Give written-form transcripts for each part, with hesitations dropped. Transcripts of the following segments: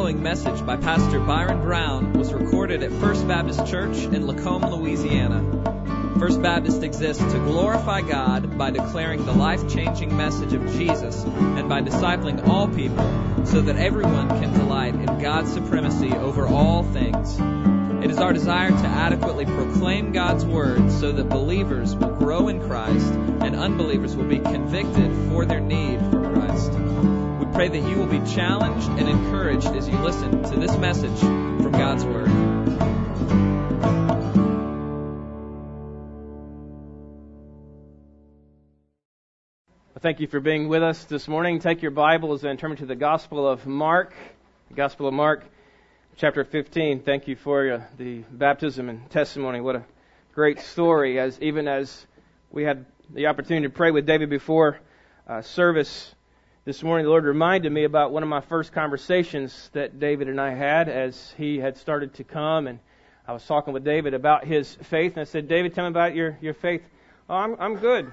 following message by Pastor Byron Brown was recorded at First Baptist Church in Lacombe, Louisiana. First Baptist exists to glorify God by declaring the life-changing message of Jesus and by discipling all people so that everyone can delight in God's supremacy over all things. It is our desire to adequately proclaim God's Word so that believers will grow in Christ and unbelievers will be convicted for their need for Christ. We pray that you will be challenged and encouraged as you listen to this message from God's Word. Well, thank you for being with us this morning. Take your Bibles and turn to the Gospel of Mark. The Gospel of Mark, chapter 15. Thank you for the baptism and testimony. What a great story. Even as we had the opportunity to pray with David before service this morning, the Lord reminded me about one of my first conversations that David and I had as he had started to come, and I was talking with David about his faith, and I said, David, tell me about your faith. Oh, I'm good.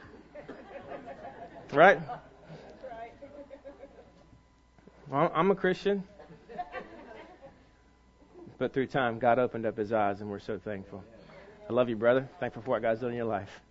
Right? Well, I'm a Christian. But through time, God opened up His eyes, and we're so thankful. I love you, brother. Thankful for what God's done in your life.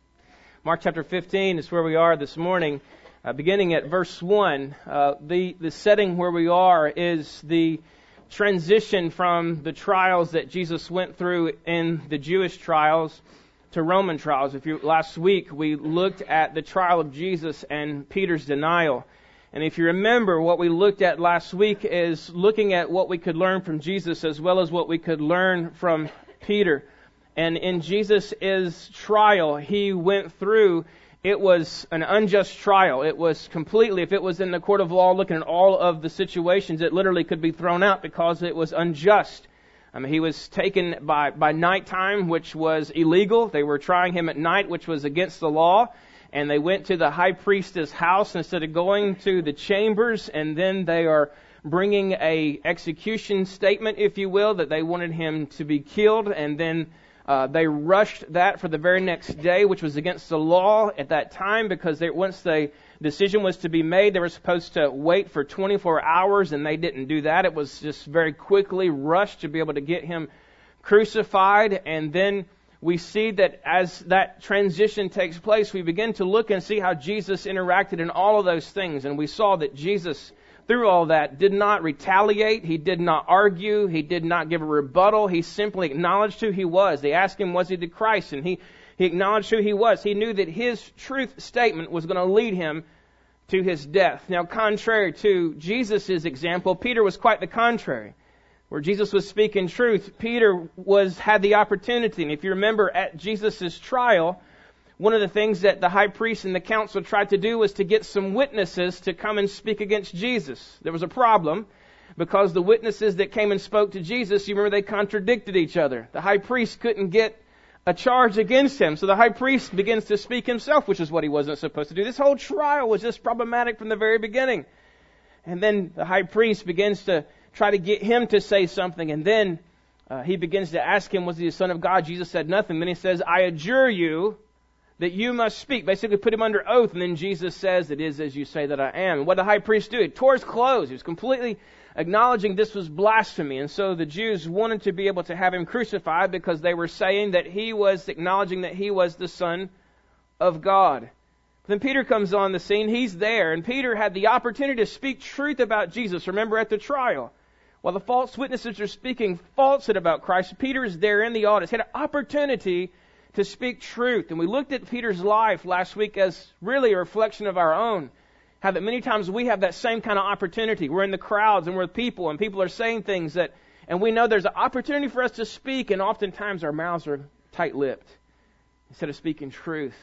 Mark chapter 15 is where we are this morning. Beginning at verse 1, the setting where we are is the transition from the trials that Jesus went through in the Jewish trials to Roman trials. Last week we looked at the trial of Jesus and Peter's denial. And if you remember, what we looked at last week is looking at what we could learn from Jesus as well as what we could learn from Peter. And in Jesus' trial, he went through. It was an unjust trial. It was completely, if it was in the court of law, looking at all of the situations, it literally could be thrown out because it was unjust. He was taken by nighttime, which was illegal. They were trying him at night, which was against the law. And they went to the high priestess' house instead of going to the chambers. And then they are bringing a execution statement, if you will, that they wanted him to be killed. And then they rushed that for the very next day, which was against the law at that time, because once the decision was to be made, they were supposed to wait for 24 hours, and they didn't do that. It was just very quickly rushed to be able to get him crucified. And then we see that as that transition takes place, we begin to look and see how Jesus interacted in all of those things. And we saw that Jesus, through all that, did not retaliate. He did not argue. He did not give a rebuttal. He simply acknowledged who he was. They asked him, was he the Christ? And he acknowledged who he was. He knew that his truth statement was going to lead him to his death. Now, contrary to Jesus' example, Peter was quite the contrary. Where Jesus was speaking truth, Peter had the opportunity. And if you remember at Jesus' trial, one of the things that the high priest and the council tried to do was to get some witnesses to come and speak against Jesus. There was a problem because the witnesses that came and spoke to Jesus, you remember, they contradicted each other. The high priest couldn't get a charge against him. So the high priest begins to speak himself, which is what he wasn't supposed to do. This whole trial was just problematic from the very beginning. And then the high priest begins to try to get him to say something. And then he begins to ask him, was he the Son of God? Jesus said nothing. Then he says, I adjure you that you must speak. Basically put him under oath. And then Jesus says, it is as you say that I am. And what did the high priest do? He tore his clothes. He was completely acknowledging this was blasphemy. And so the Jews wanted to be able to have him crucified because they were saying that he was acknowledging that he was the Son of God. Then Peter comes on the scene. He's there. And Peter had the opportunity to speak truth about Jesus. Remember at the trial, while the false witnesses are speaking falsehood about Christ, Peter is there in the audience. He had an opportunity to speak truth. And we looked at Peter's life last week as really a reflection of our own. How that many times we have that same kind of opportunity. We're in the crowds and we're with people and people are saying things and we know there's an opportunity for us to speak, and oftentimes our mouths are tight-lipped instead of speaking truth.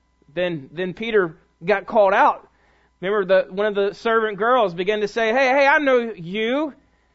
Then Peter got called out. Remember, one of the servant girls began to say, hey, I know you.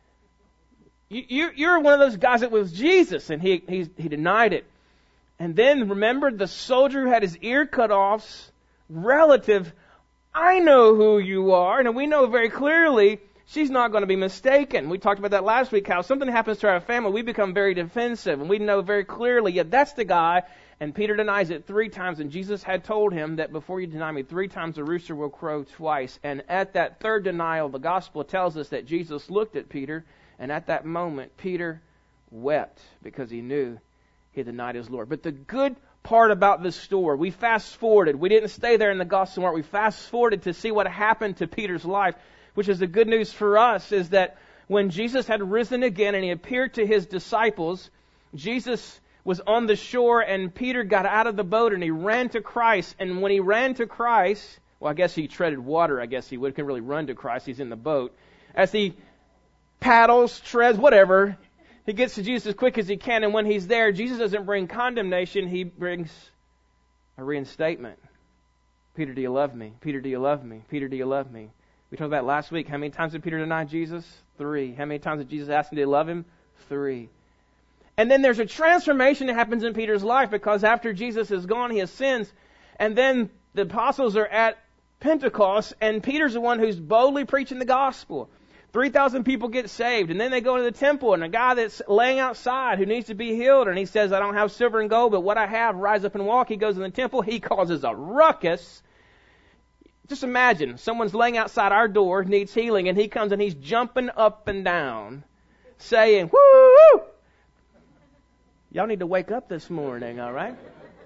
You're one of those guys that was Jesus. And he denied it. And then, remember, the soldier who had his ear cut off's relative, I know who you are. And we know very clearly she's not going to be mistaken. We talked about that last week, how something happens to our family, we become very defensive. And we know very clearly, yeah, that's the guy. And Peter denies it 3 times. And Jesus had told him that before you deny me 3 times, the rooster will crow twice. And at that third denial, the gospel tells us that Jesus looked at Peter. And at that moment, Peter wept because he knew he denied his Lord. But the good part about this story, we fast forwarded. We didn't stay there in the gospel mark. We fast forwarded to see what happened to Peter's life, which is the good news for us, is that when Jesus had risen again and he appeared to his disciples, Jesus was on the shore and Peter got out of the boat and he ran to Christ. And when he ran to Christ, well, I guess he treaded water. I guess he couldn't really run to Christ. He's in the boat. As he paddles, treads, whatever, he gets to Jesus as quick as he can. And when he's there, Jesus doesn't bring condemnation. He brings a reinstatement. Peter, do you love me? Peter, do you love me? Peter, do you love me? We talked about last week. How many times did Peter deny Jesus? 3. How many times did Jesus ask him to love him? 3. And then there's a transformation that happens in Peter's life, because after Jesus is gone, he ascends. And then the apostles are at Pentecost, and Peter's the one who's boldly preaching the gospel. 3,000 people get saved, and then they go to the temple, and a guy that's laying outside who needs to be healed, and he says, I don't have silver and gold, but what I have, rise up and walk. He goes in the temple, he causes a ruckus. Just imagine, someone's laying outside our door, needs healing, and he comes and he's jumping up and down, saying, woo! Y'all need to wake up this morning, all right?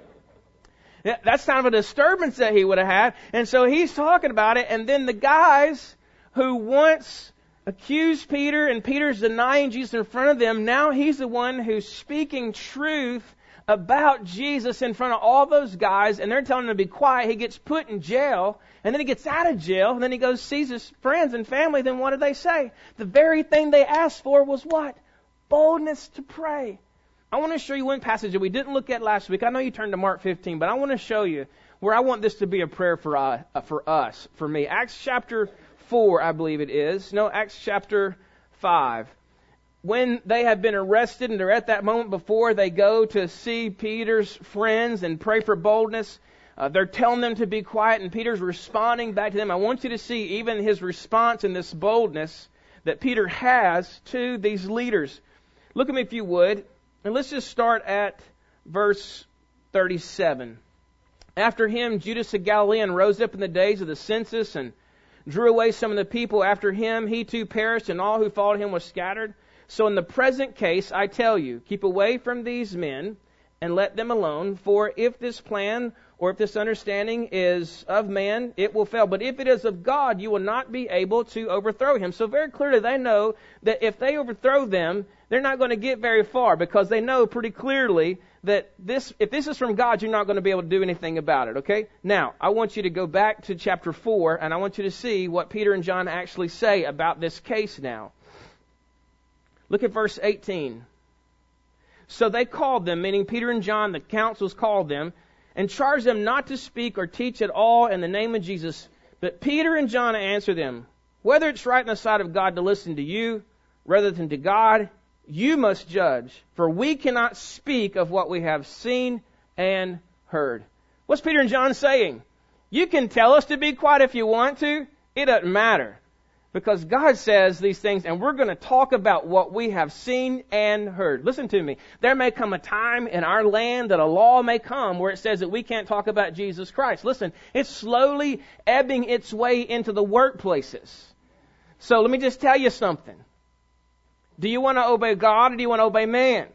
That's kind of a disturbance that he would have had. And so he's talking about it, and then the guys who once accused Peter, and Peter's denying Jesus in front of them, now he's the one who's speaking truth about Jesus in front of all those guys, and they're telling him to be quiet. He gets put in jail, and then he gets out of jail, and then he goes sees his friends and family. Then what do they say? The very thing they asked for was what? Boldness to pray. I want to show you one passage that we didn't look at last week. I know you turned to Mark 15, but I want to show you where I want this to be a prayer for us, for me. Acts chapter 4, I believe it is. No, Acts chapter 5. When they have been arrested, and they're at that moment before they go to see Peter's friends and pray for boldness, they're telling them to be quiet, and Peter's responding back to them. I want you to see even his response in this boldness that Peter has to these leaders. Look at me if you would. And let's just start at verse 37. After him, Judas the Galilean rose up in the days of the census and drew away some of the people. After him, he too perished, and all who followed him were scattered. So in the present case, I tell you, keep away from these men and let them alone. For if this plan or if this understanding is of man, it will fail. But if it is of God, you will not be able to overthrow him. So very clearly they know that if they overthrow them, they're not going to get very far, because they know pretty clearly that if this is from God, you're not going to be able to do anything about it, okay? Now, I want you to go back to chapter 4, and I want you to see what Peter and John actually say about this case now. Look at verse 18. So they called them, meaning Peter and John, the councils called them, and charged them not to speak or teach at all in the name of Jesus. But Peter and John answered them, whether it's right in the sight of God to listen to you rather than to God, you must judge, for we cannot speak of what we have seen and heard. What's Peter and John saying? You can tell us to be quiet if you want to. It doesn't matter. Because God says these things, and we're going to talk about what we have seen and heard. Listen to me. There may come a time in our land that a law may come where it says that we can't talk about Jesus Christ. Listen, it's slowly ebbing its way into the workplaces. So let me just tell you something. Do you want to obey God or do you want to obey man?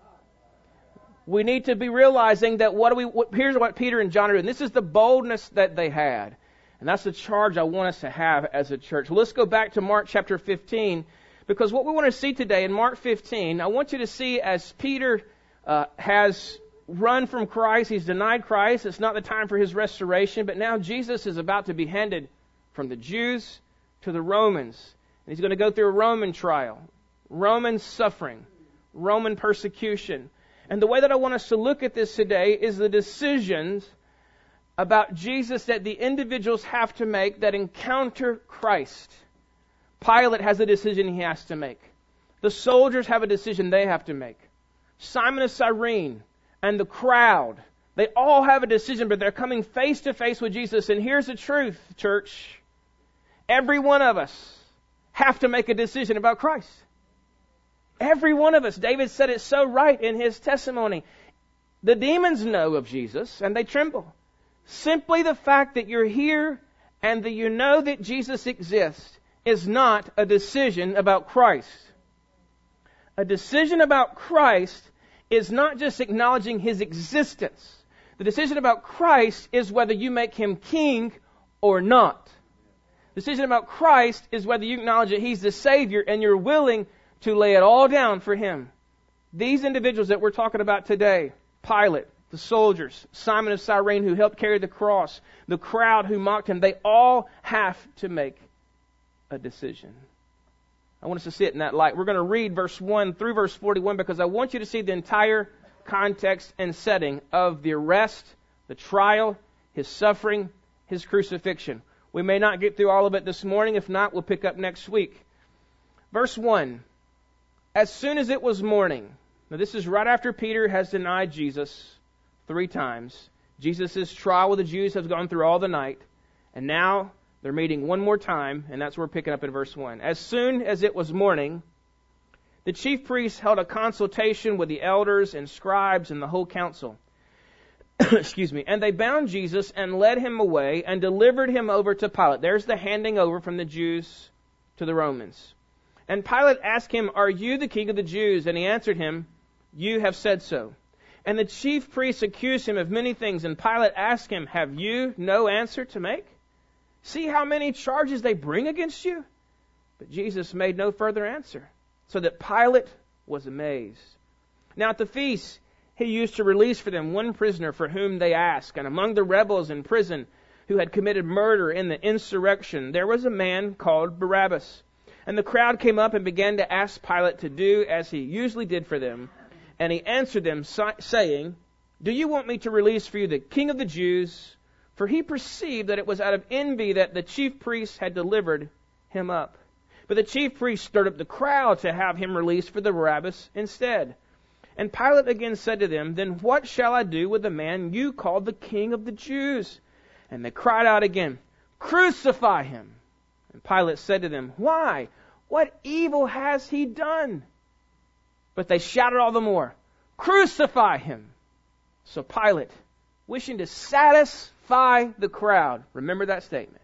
We need to be realizing that here's what Peter and John are doing. This is the boldness that they had. And that's the charge I want us to have as a church. Let's go back to Mark chapter 15, because what we want to see today in Mark 15, I want you to see as Peter has run from Christ, he's denied Christ, it's not the time for his restoration, but now Jesus is about to be handed from the Jews to the Romans. And he's going to go through a Roman trial, Roman suffering, Roman persecution. And the way that I want us to look at this today is the decisions about Jesus that the individuals have to make that encounter Christ. Pilate has a decision he has to make. The soldiers have a decision they have to make. Simon of Cyrene and the crowd, they all have a decision, but they're coming face to face with Jesus. And here's the truth, church. Every one of us have to make a decision about Christ. Every one of us. David said it so right in his testimony. The demons know of Jesus and they tremble. Simply the fact that you're here and that you know that Jesus exists is not a decision about Christ. A decision about Christ is not just acknowledging His existence. The decision about Christ is whether you make Him king or not. The decision about Christ is whether you acknowledge that He's the Savior and you're willing to lay it all down for Him. These individuals that we're talking about today, Pilate, the soldiers, Simon of Cyrene who helped carry the cross, the crowd who mocked Him, they all have to make a decision. I want us to see it in that light. We're going to read verse 1 through verse 41 because I want you to see the entire context and setting of the arrest, the trial, His suffering, His crucifixion. We may not get through all of it this morning. If not, we'll pick up next week. Verse 1. As soon as it was morning. Now this is right after Peter has denied Jesus 3 times. Jesus' trial with the Jews has gone through all the night. And now they're meeting one more time, and that's where we're picking up in verse 1. As soon as it was morning, the chief priests held a consultation with the elders and scribes and the whole council. Excuse me. And they bound Jesus and led Him away and delivered Him over to Pilate. There's the handing over from the Jews to the Romans. And Pilate asked Him, "Are you the king of the Jews?" And He answered him, "You have said so." And the chief priests accused Him of many things. And Pilate asked Him, "Have you no answer to make? See how many charges they bring against you?" But Jesus made no further answer, so that Pilate was amazed. Now at the feast, He used to release for them one prisoner for whom they asked. And among the rebels in prison who had committed murder in the insurrection, there was a man called Barabbas. And the crowd came up and began to ask Pilate to do as he usually did for them. And He answered them, saying, "Do you want me to release for you the King of the Jews?" For He perceived that it was out of envy that the chief priests had delivered Him up. But the chief priests stirred up the crowd to have Him released for the Barabbas instead. And Pilate again said to them, "Then what shall I do with the man you call the King of the Jews?" And they cried out again, "Crucify Him!" And Pilate said to them, "Why? What evil has He done?" But they shouted all the more, "Crucify Him!" So Pilate, wishing to satisfy the crowd, remember that statement,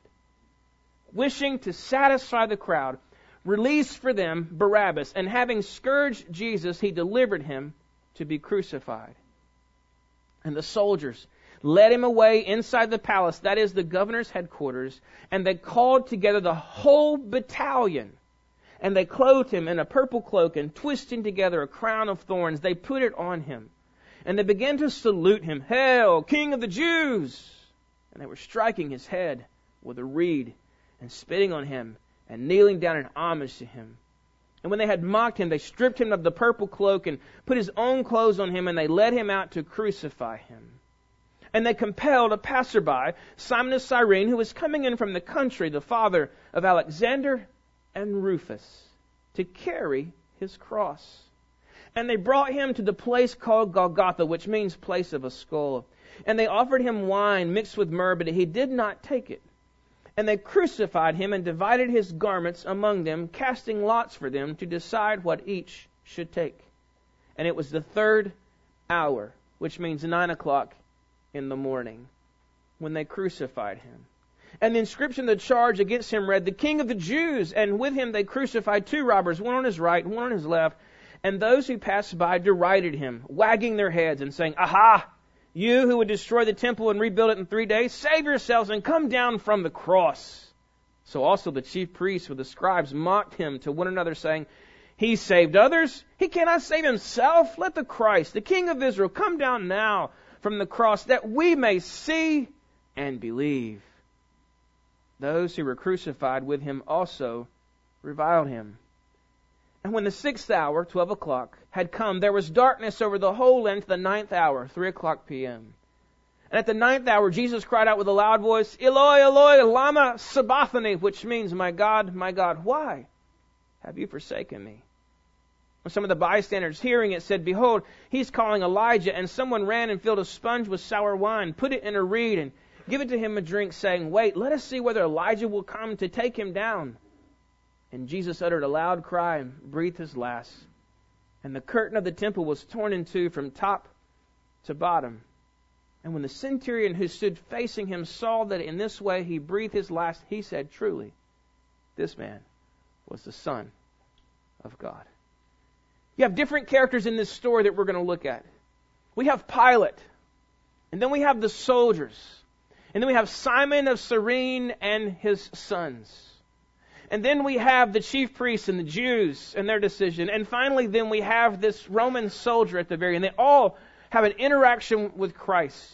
wishing to satisfy the crowd, released for them Barabbas, and having scourged Jesus, He delivered Him to be crucified. And the soldiers led Him away inside the palace, that is the governor's headquarters, and they called together the whole battalion. And they clothed Him in a purple cloak, and twisting together a crown of thorns, they put it on Him. And they began to salute Him, "Hail, King of the Jews!" And they were striking His head with a reed, and spitting on Him, and kneeling down in homage to Him. And when they had mocked Him, they stripped Him of the purple cloak, and put His own clothes on Him, and they led Him out to crucify Him. And they compelled a passerby, Simon of Cyrene, who was coming in from the country, the father of Alexander and Rufus, to carry His cross. And they brought Him to the place called Golgotha, which means place of a skull. And they offered Him wine mixed with myrrh, but He did not take it. And they crucified Him and divided His garments among them, casting lots for them to decide what each should take. And it was the 3rd hour, which means 9 o'clock in the morning, when they crucified Him. And the inscription, the charge against Him read, "The King of the Jews." And with Him they crucified 2 robbers, one on His right and one on His left. And those who passed by derided Him, wagging their heads and saying, "Aha! You who would destroy the temple and rebuild it in 3 days, save yourselves and come down from the cross." So also the chief priests with the scribes mocked Him to one another, saying, "He saved others. He cannot save Himself. Let the Christ, the King of Israel, come down now from the cross, that we may see and believe." Those who were crucified with Him also reviled Him. And when the 6th hour, 12 o'clock, had come, there was darkness over the whole land to the 9th hour, 3 o'clock p.m. And at the 9th hour, Jesus cried out with a loud voice, "Eloi, Eloi, lama sabachthani," which means, my God, why have you forsaken me?" When some of the bystanders hearing it said, "Behold, He's calling Elijah." And someone ran and filled a sponge with sour wine, put it in a reed, and give it to him a drink, saying, "Wait, let us see whether Elijah will come to take him down." And Jesus uttered a loud cry and breathed His last. And the curtain of the temple was torn in two from top to bottom. And when the centurion who stood facing him saw that in this way he breathed his last, he said, truly, this man was the Son of God. You have different characters in this story that we're going to look at. We have Pilate, and then we have the soldiers, and then we have Simon of Cyrene and his sons. And then we have the chief priests and the Jews and their decision. And finally, then we have this Roman soldier at the very end. They all have an interaction with Christ.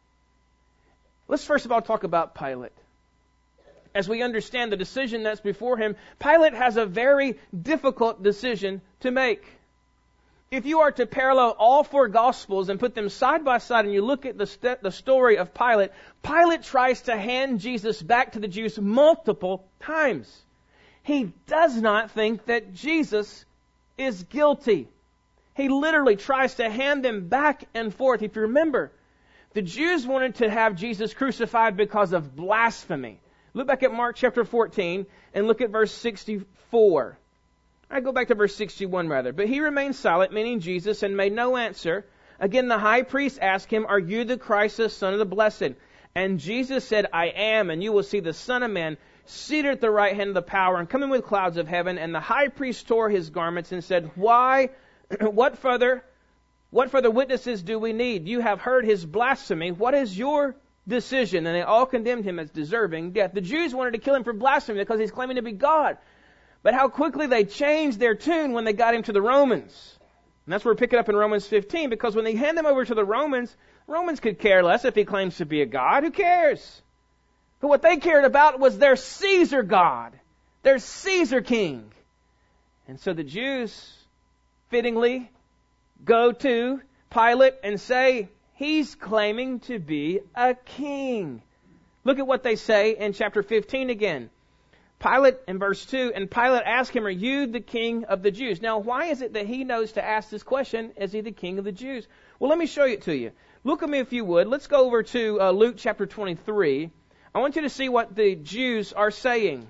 Let's first of all talk about Pilate. As we understand the decision that's before him, Pilate has a very difficult decision to make. If you are to parallel all four Gospels and put them side by side and you look at the story of Pilate, Pilate tries to hand Jesus back to the Jews multiple times. He does not think that Jesus is guilty. He literally tries to hand them back and forth. If you remember, the Jews wanted to have Jesus crucified because of blasphemy. Look back at Mark chapter 14 and look at verse 64. I go back to verse 61 rather. But he remained silent, meaning Jesus, and made no answer. Again, the high priest asked him, are you the Christ, the Son of the Blessed? And Jesus said, I am, and you will see the Son of Man seated at the right hand of the power and coming with clouds of heaven. And the high priest tore his garments and said, why, what further witnesses do we need? You have heard his blasphemy. What is your decision? And they all condemned him as deserving death. The Jews wanted to kill him for blasphemy because he's claiming to be God. But how quickly they changed their tune when they got him to the Romans. And that's where we pick it up in Romans 15, because when they hand him over to the Romans could care less if he claims to be a God. Who cares? But what they cared about was their Caesar God, their Caesar king. And so the Jews fittingly go to Pilate and say, he's claiming to be a king. Look at what they say in chapter 15 again. Pilate, in verse 2, and Pilate asked him, are you the king of the Jews? Now, why is it that he knows to ask this question? Is he the king of the Jews? Well, let me show it to you. Look at me if you would. Let's go over to Luke chapter 23. I want you to see what the Jews are saying.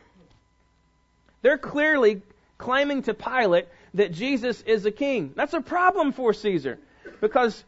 They're clearly claiming to Pilate that Jesus is a king. That's a problem for Caesar, because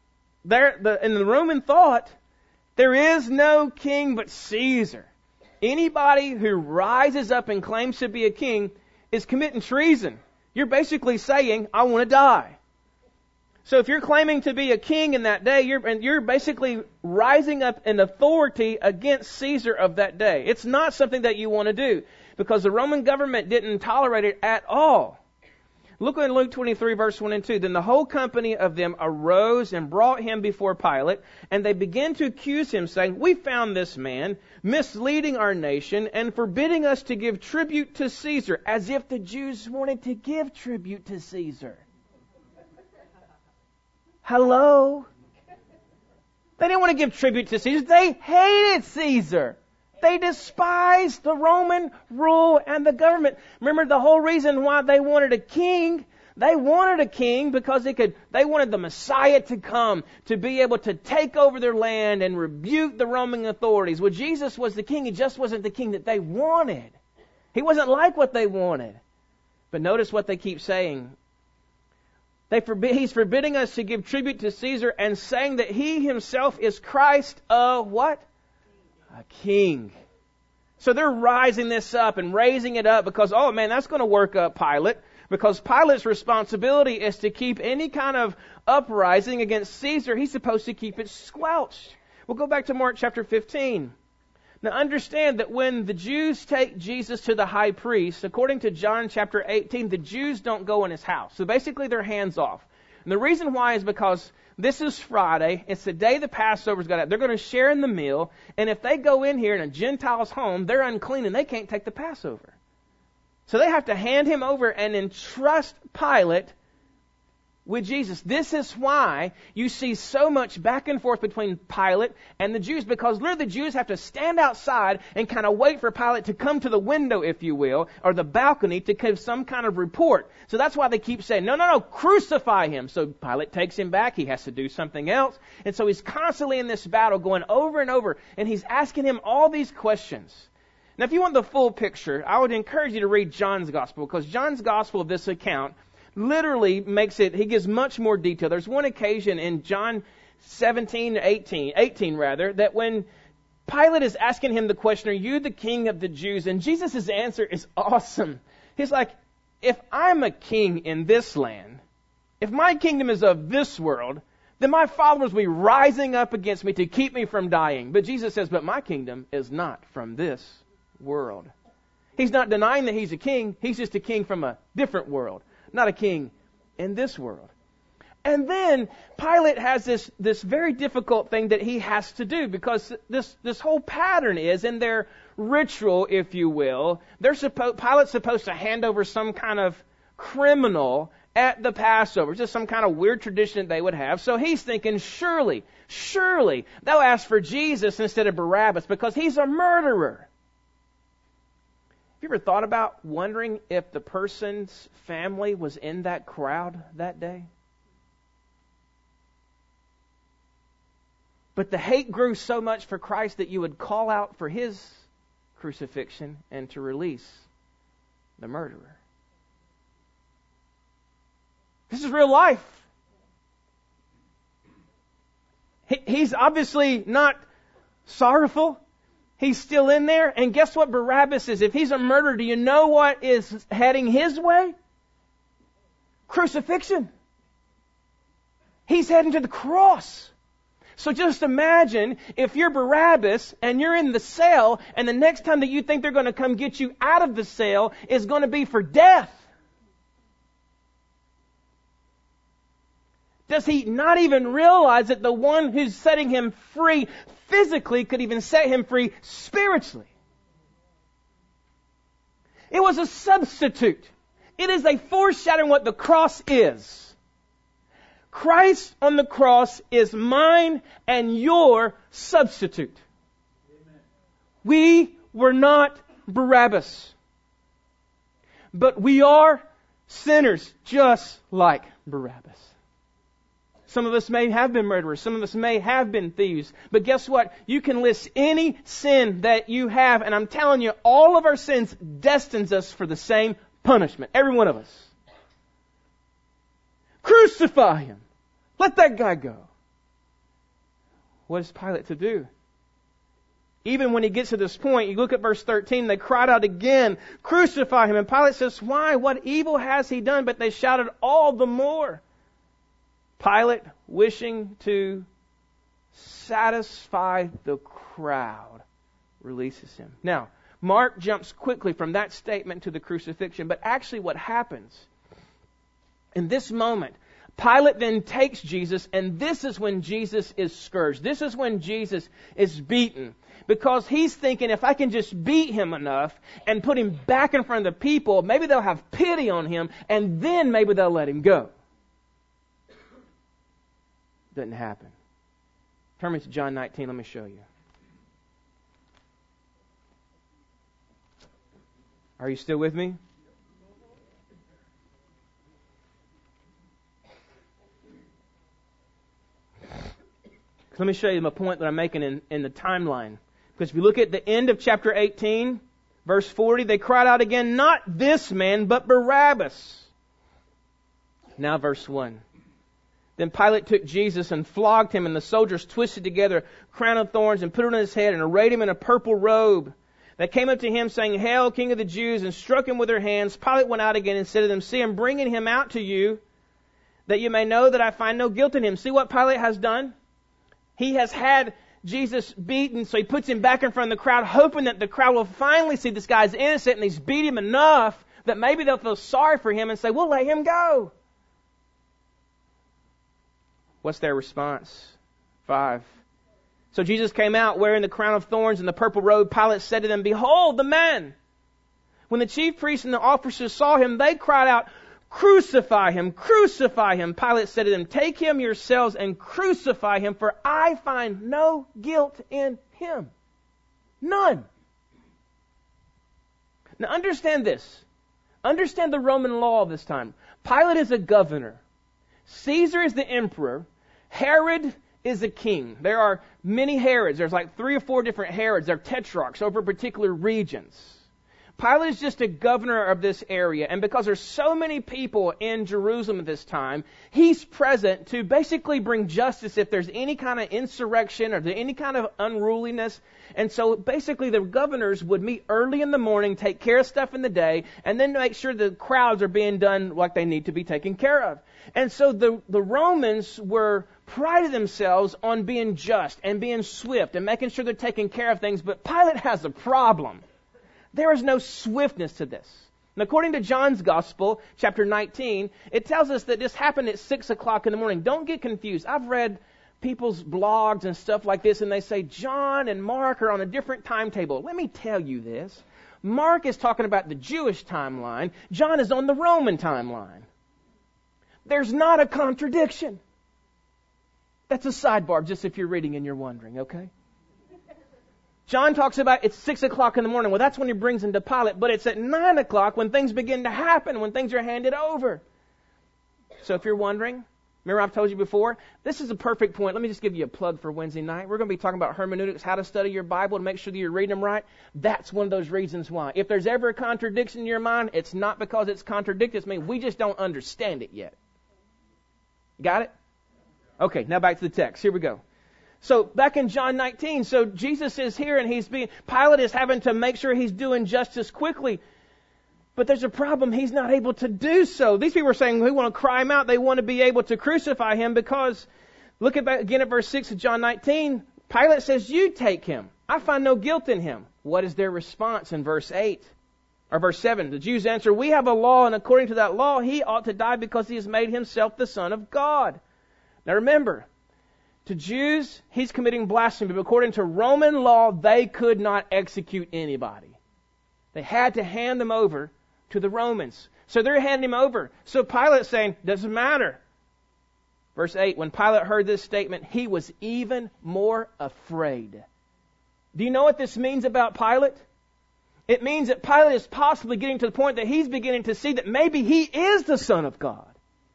in the Roman thought, there is no king but Caesar. Anybody who rises up and claims to be a king is committing treason. You're basically saying, I want to die. So if you're claiming to be a king in that day, you're basically rising up in authority against Caesar of that day. It's not something that you want to do, because the Roman government didn't tolerate it at all. Look in Luke 23, verse 1 and 2. Then the whole company of them arose and brought him before Pilate, and they began to accuse him, saying, we found this man misleading our nation and forbidding us to give tribute to Caesar, as if the Jews wanted to give tribute to Caesar. Hello? They didn't want to give tribute to Caesar. They hated Caesar. They despised the Roman rule and the government. Remember the whole reason why they wanted a king? They wanted a king because they wanted the Messiah to come to be able to take over their land and rebuke the Roman authorities. Well, Jesus was the king. He just wasn't the king that they wanted. He wasn't like what they wanted. But notice what they keep saying. He's forbidding us to give tribute to Caesar and saying that he himself is Christ, a what? A king. So they're rising this up and raising it up because, oh man, that's going to work up Pilate. Because Pilate's responsibility is to keep any kind of uprising against Caesar. He's supposed to keep it squelched. We'll go back to Mark chapter 15. Now understand that when the Jews take Jesus to the high priest, according to John chapter 18, the Jews don't go in his house. So basically they're hands off. And the reason why is because this is Friday. It's the day the Passover's got out. They're going to share in the meal. And if they go in here in a Gentile's home, they're unclean and they can't take the Passover. So they have to hand him over and entrust Pilate with Jesus. This is why you see so much back and forth between Pilate and the Jews, because literally the Jews have to stand outside and kind of wait for Pilate to come to the window, if you will, or the balcony to give some kind of report. So that's why they keep saying, no, crucify him. So Pilate takes him back. He has to do something else. And so he's constantly in this battle going over and over, and he's asking him all these questions. Now, if you want the full picture, I would encourage you to read John's Gospel, because John's Gospel of this account literally makes it, he gives much more detail. There's one occasion in John 18 rather, that when Pilate is asking him the question, are you the king of the Jews? And Jesus' answer is awesome. He's like, if I'm a king in this land, if my kingdom is of this world, then my followers will be rising up against me to keep me from dying. But Jesus says, but my kingdom is not from this world. He's not denying that he's a king. He's just a king from a different world, not a king in this world. And then Pilate has this very difficult thing that he has to do, because this whole pattern is in their ritual, if you will. Pilate's supposed to hand over some kind of criminal at the Passover, just some kind of weird tradition that they would have. So he's thinking, surely they'll ask for Jesus instead of Barabbas because he's a murderer. Have you ever thought about wondering if the person's family was in that crowd that day? But the hate grew so much for Christ that you would call out for his crucifixion and to release the murderer. This is real life. He's obviously not sorrowful. He's still in there. And guess what Barabbas is? If he's a murderer, do you know what is heading his way? Crucifixion. He's heading to the cross. So just imagine if you're Barabbas and you're in the cell, and the next time that you think they're going to come get you out of the cell is going to be for death. Does he not even realize that the one who's setting him free physically could even set him free spiritually? It was a substitute. It is a foreshadowing what the cross is. Christ on the cross is mine and your substitute. Amen. We were not Barabbas, but we are sinners just like Barabbas. Some of us may have been murderers. Some of us may have been thieves. But guess what? You can list any sin that you have, and I'm telling you, all of our sins destines us for the same punishment. Every one of us. Crucify him. Let that guy go. What is Pilate to do? Even when he gets to this point, you look at verse 13, they cried out again, crucify him. And Pilate says, why? What evil has he done? But they shouted all the more. Pilate, wishing to satisfy the crowd, releases him. Now, Mark jumps quickly from that statement to the crucifixion, but actually what happens in this moment, Pilate then takes Jesus, and this is when Jesus is scourged. This is when Jesus is beaten. Because he's thinking, if I can just beat him enough and put him back in front of the people, maybe they'll have pity on him, and then maybe they'll let him go. Doesn't happen. Turn me to John 19, let me show you. Are you still with me? Let me show you my point that I'm making in the timeline. Because if you look at the end of chapter 18, verse 40, they cried out again, not this man, but Barabbas. Now verse 1. Then Pilate took Jesus and flogged him, and the soldiers twisted together a crown of thorns and put it on his head and arrayed him in a purple robe. They came up to him saying, Hail, King of the Jews, and struck him with their hands. Pilate went out again and said to them, See, I'm bringing him out to you, that you may know that I find no guilt in him. See what Pilate has done? He has had Jesus beaten, so he puts him back in front of the crowd, hoping that the crowd will finally see this guy's innocent, and he's beat him enough that maybe they'll feel sorry for him and say, we'll let him go. What's their response? 5. So Jesus came out wearing the crown of thorns and the purple robe. Pilate said to them, Behold the man. When the chief priests and the officers saw him, they cried out, Crucify him, crucify him. Pilate said to them, Take him yourselves and crucify him, for I find no guilt in him. None. Now understand this. Understand the Roman law of this time. Pilate is a governor. Caesar is the emperor. Herod is a king. There are many Herods. There's like 3 or 4 different Herods. They're tetrarchs over particular regions. Pilate is just a governor of this area, and because there's so many people in Jerusalem at this time, he's present to basically bring justice if there's any kind of insurrection or any kind of unruliness. And so basically the governors would meet early in the morning, take care of stuff in the day, and then make sure the crowds are being done like they need to be taken care of. And so the Romans prided themselves on being just and being swift and making sure they're taking care of things, but Pilate has a problem. There is no swiftness to this. And according to John's Gospel, chapter 19, it tells us that this happened at 6 o'clock in the morning. Don't get confused. I've read people's blogs and stuff like this, and they say John and Mark are on a different timetable. Let me tell you this. Mark is talking about the Jewish timeline. John is on the Roman timeline. There's not a contradiction. That's a sidebar, just if you're reading and you're wondering, okay? John talks about it's 6 o'clock in the morning. Well, that's when he brings him to Pilate. But it's at 9 o'clock when things begin to happen, when things are handed over. So if you're wondering, remember I've told you before, this is a perfect point. Let me just give you a plug for Wednesday night. We're going to be talking about hermeneutics, how to study your Bible to make sure that you're reading them right. That's one of those reasons why. If there's ever a contradiction in your mind, it's not because it's contradicted. It's we just don't understand it yet. Got it? Okay, now back to the text. Here we go. So back in John 19, so Jesus is here and Pilate is having to make sure he's doing justice quickly. But there's a problem. He's not able to do so. These people are saying we want to cry him out. They want to be able to crucify him because, look again at verse 6 of John 19. Pilate says, you take him. I find no guilt in him. What is their response in verse 8? Or verse 7? The Jews answer, we have a law, and according to that law, he ought to die because he has made himself the Son of God. Now remember, to Jews, he's committing blasphemy. But according to Roman law, they could not execute anybody. They had to hand them over to the Romans. So they're handing him over. So Pilate's saying, doesn't matter. Verse 8, when Pilate heard this statement, he was even more afraid. Do you know what this means about Pilate? It means that Pilate is possibly getting to the point that he's beginning to see that maybe he is the Son of God.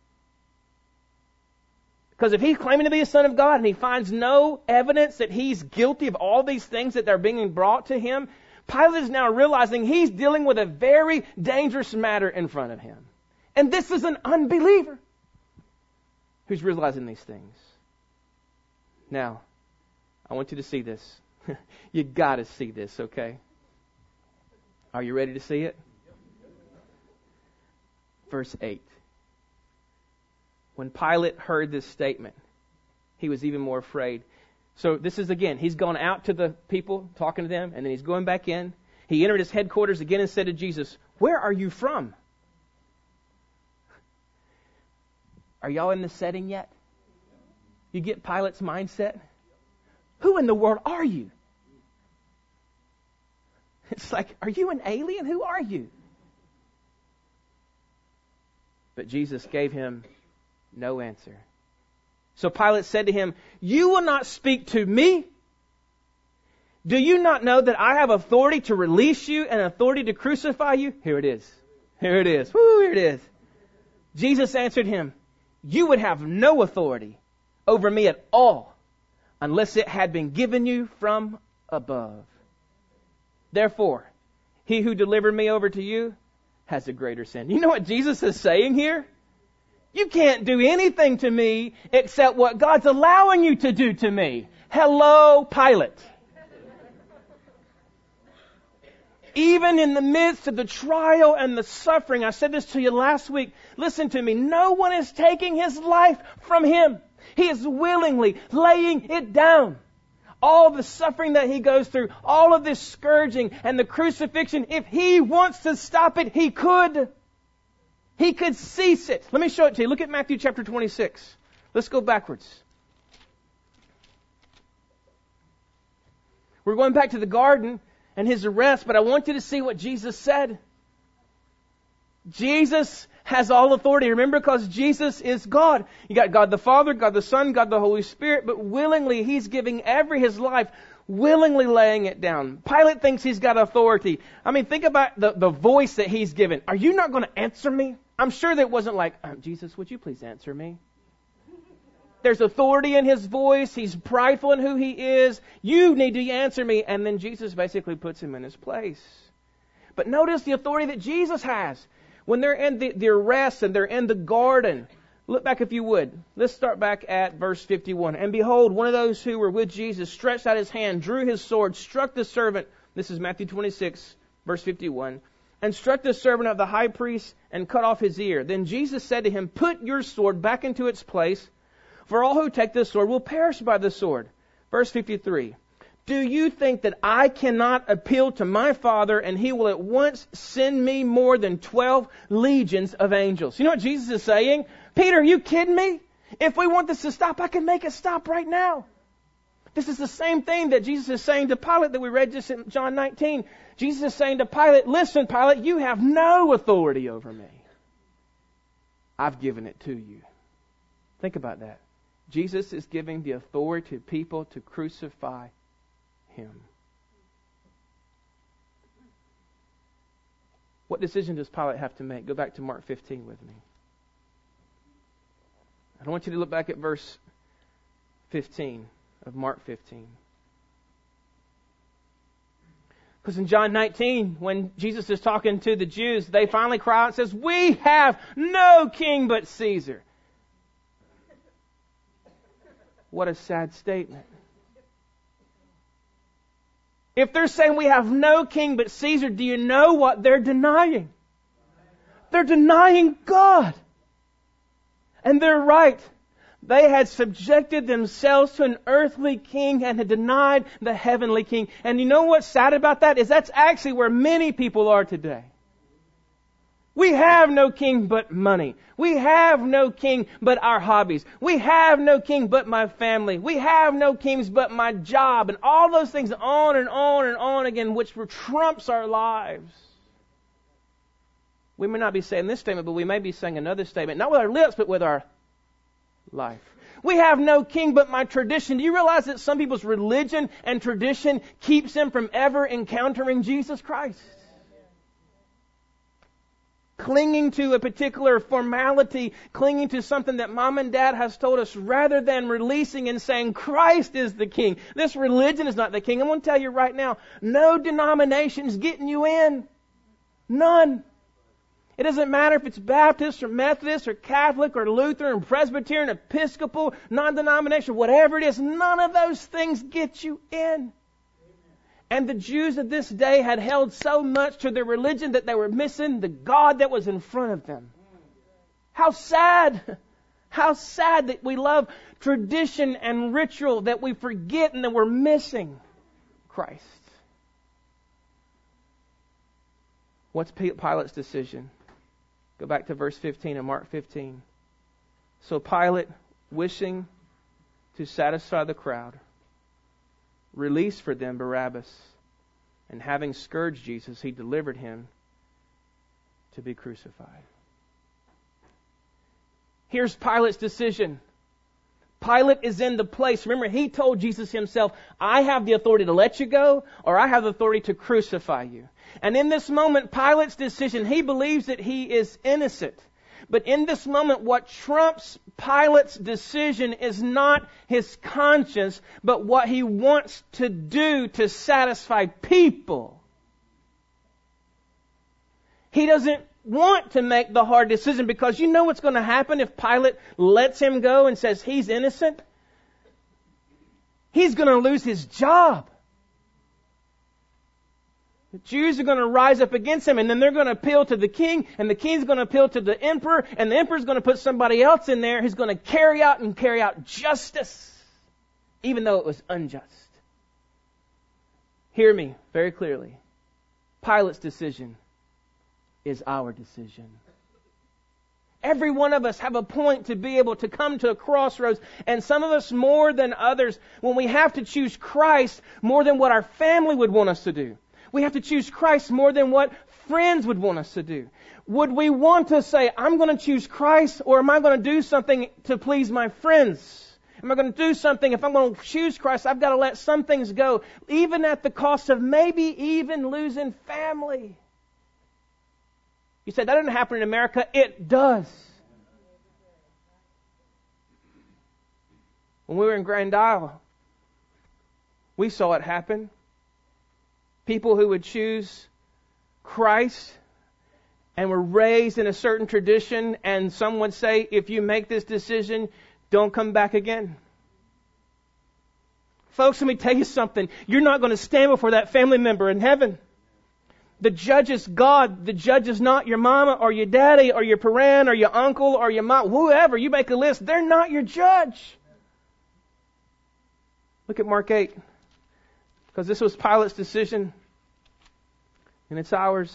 Because if he's claiming to be a Son of God and he finds no evidence that he's guilty of all these things that are being brought to him, Pilate is now realizing he's dealing with a very dangerous matter in front of him. And this is an unbeliever who's realizing these things. Now, I want you to see this. You got to see this, okay? Are you ready to see it? Verse 8. When Pilate heard this statement, he was even more afraid. So this is again, he's gone out to the people, talking to them, and then he's going back in. He entered his headquarters again and said to Jesus, where are you from? Are y'all in the setting yet? You get Pilate's mindset? Who in the world are you? It's like, are you an alien? Who are you? But Jesus gave him no answer. So Pilate said to him, you will not speak to me? Do you not know that I have authority to release you and authority to crucify you? Here it is. Here it is. Woo, here it is. Jesus answered him, you would have no authority over me at all unless it had been given you from above. Therefore, he who delivered me over to you has a greater sin. You know what Jesus is saying here? You can't do anything to me except what God's allowing you to do to me. Hello, Pilate. Even in the midst of the trial and the suffering, I said this to you last week, listen to me, no one is taking his life from him. He is willingly laying it down. All the suffering that he goes through, all of this scourging and the crucifixion, if he wants to stop it, he could. He could cease it. Let me show it to you. Look at Matthew chapter 26. Let's go backwards. We're going back to the garden and his arrest, but I want you to see what Jesus said. Jesus has all authority. Remember, because Jesus is God. You got God the Father, God the Son, God the Holy Spirit, but willingly he's giving his life, willingly laying it down. Pilate thinks he's got authority. I mean, think about the voice that he's given. Are you not going to answer me? I'm sure that it wasn't like, Jesus, would you please answer me? There's authority in his voice. He's prideful in who he is. You need to answer me. And then Jesus basically puts him in his place. But notice the authority that Jesus has. When they're in the arrest and they're in the garden. Look back if you would. Let's start back at verse 51. And behold, one of those who were with Jesus stretched out his hand, drew his sword, struck the servant. This is Matthew 26, verse 51. And struck the servant of the high priest and cut off his ear. Then Jesus said to him, put your sword back into its place, for all who take this sword will perish by the sword. Verse 53. Do you think that I cannot appeal to my Father and He will at once send me more than 12 legions of angels? You know what Jesus is saying? Peter, are you kidding me? If we want this to stop, I can make it stop right now. This is the same thing that Jesus is saying to Pilate that we read just in John 19. Jesus is saying to Pilate, listen, Pilate, you have no authority over me. I've given it to you. Think about that. Jesus is giving the authority to people to crucify Him. What decision does Pilate have to make? Go back to Mark 15 with me. I want you to look back at verse 15 of Mark 15. Because in John 19, when Jesus is talking to the Jews, they finally cry out and says, we have no king but Caesar. What a sad statement. If they're saying we have no king but Caesar, do you know what they're denying? They're denying God. And they're right. They had subjected themselves to an earthly king and had denied the heavenly king. And you know what's sad about that? Is that's actually where many people are today. We have no king but money. We have no king but our hobbies. We have no king but my family. We have no kings but my job. And all those things on and on and on again, which trumps our lives. We may not be saying this statement, but we may be saying another statement. Not with our lips, but with our life. We have no king but my tradition. Do you realize that some people's religion and tradition keeps them from ever encountering Jesus Christ? Clinging to a particular formality, clinging to something that mom and dad has told us, rather than releasing and saying Christ is the king. This religion is not the king. I'm going to tell you right now, no denomination's getting you in. None. It doesn't matter if it's Baptist or Methodist or Catholic or Lutheran, Presbyterian, Episcopal, non-denominational, whatever it is, none of those things get you in. And the Jews of this day had held so much to their religion that they were missing the God that was in front of them. How sad! How sad that we love tradition and ritual, that we forget and that we're missing Christ. What's Pilate's decision? Go back to verse 15 of Mark 15. So Pilate, wishing to satisfy the crowd, released for them Barabbas, and having scourged Jesus, he delivered him to be crucified. Here's Pilate's decision. Pilate is in the place. Remember, he told Jesus himself, I have the authority to let you go, or I have the authority to crucify you. And in this moment, Pilate's decision, he believes that he is innocent. But in this moment, what trumps Pilate's decision is not his conscience, but what he wants to do to satisfy people. He doesn't want to make the hard decision, because you know what's going to happen if Pilate lets him go and says he's innocent? He's going to lose his job. The Jews are going to rise up against him, and then they're going to appeal to the king, and the king's going to appeal to the emperor, and the emperor's going to put somebody else in there who's going to carry out justice, even though it was unjust. Hear me very clearly. Pilate's decision is our decision. Every one of us have a point to be able to come to a crossroads, and some of us more than others, when we have to choose Christ more than what our family would want us to do. We have to choose Christ more than what friends would want us to do. Would we want to say, I'm going to choose Christ, or am I going to do something to please my friends? Am I going to do something? If I'm going to choose Christ, I've got to let some things go, even at the cost of maybe even losing family. You said that didn't happen in America. It does. When we were in Grand Isle, we saw it happen. People who would choose Christ and were raised in a certain tradition, and some would say, if you make this decision, don't come back again. Folks, let me tell you something. You're not going to stand before that family member in heaven. The judge is God. The judge is not your mama or your daddy or your parent or your uncle or your mom. Whoever, you make a list. They're not your judge. Look at Mark 8. Because this was Pilate's decision. And it's ours.